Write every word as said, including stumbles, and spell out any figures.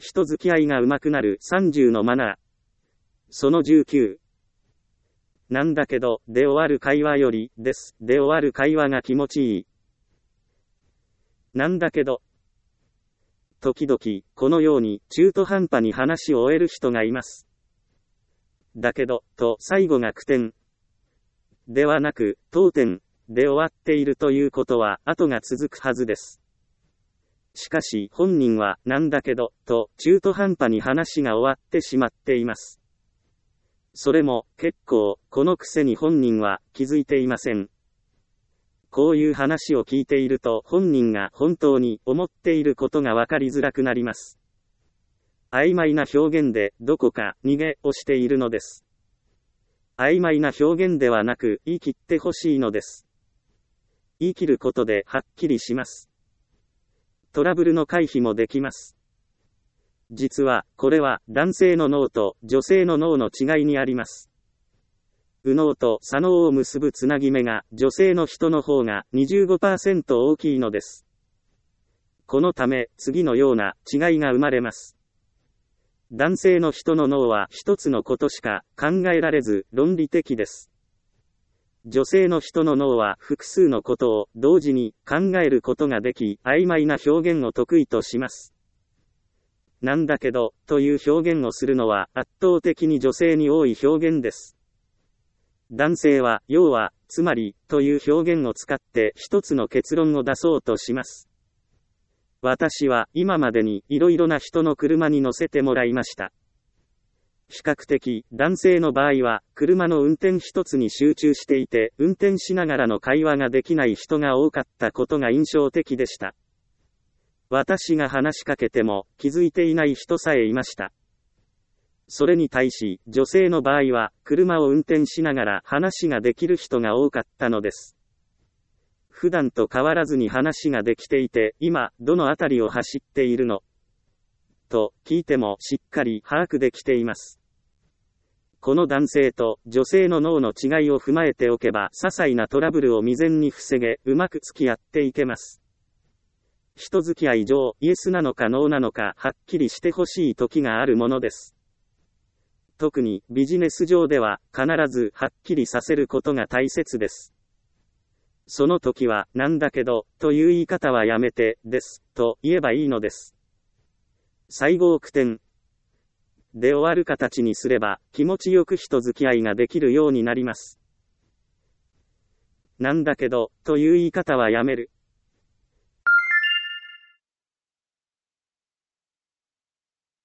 人付き合いが上手くなるさんじゅうのマナー。そのじゅうきゅう。なんだけど、で終わる会話より、です、で終わる会話が気持ちいい。なんだけど、時々、このように、中途半端に話を終える人がいます。だけど、と最後が句点。ではなく、当点、で終わっているということは、後が続くはずです。しかし、本人は、なんだけど、と、中途半端に話が終わってしまっています。それも、結構、この癖に本人は、気づいていません。こういう話を聞いていると、本人が本当に思っていることがわかりづらくなります。曖昧な表現で、どこか、逃げをしているのです。曖昧な表現ではなく、言い切ってほしいのです。言い切ることで、はっきりします。トラブルの回避もできます。実は、これは、男性の脳と女性の脳の違いにあります。右脳と左脳を結ぶつなぎ目が、女性の人の方が にじゅうごパーセント 大きいのです。このため、次のような違いが生まれます。男性の人の脳は一つのことしか考えられず、論理的です。女性の人の脳は複数のことを同時に考えることができ、曖昧な表現を得意とします。なんだけど、という表現をするのは圧倒的に女性に多い表現です。男性は、要は、つまり、という表現を使って一つの結論を出そうとします。私は、今までにいろいろな人の車に乗せてもらいました。比較的、男性の場合は、車の運転一つに集中していて、運転しながらの会話ができない人が多かったことが印象的でした。私が話しかけても、気づいていない人さえいました。それに対し、女性の場合は、車を運転しながら話ができる人が多かったのです。普段と変わらずに話ができていて、今、どのあたりを走っているの？と、聞いてもしっかり把握できています。この男性と女性の脳の違いを踏まえておけば、些細なトラブルを未然に防げ、うまく付き合っていけます。人付き合い上、イエスなのかノーなのか、はっきりしてほしい時があるものです。特にビジネス上では必ずはっきりさせることが大切です。その時は、なんだけど、という言い方はやめて、です、と言えばいいのです。最後を句点で終わる形にすれば、気持ちよく人付き合いができるようになります。なんだけど、という言い方はやめる。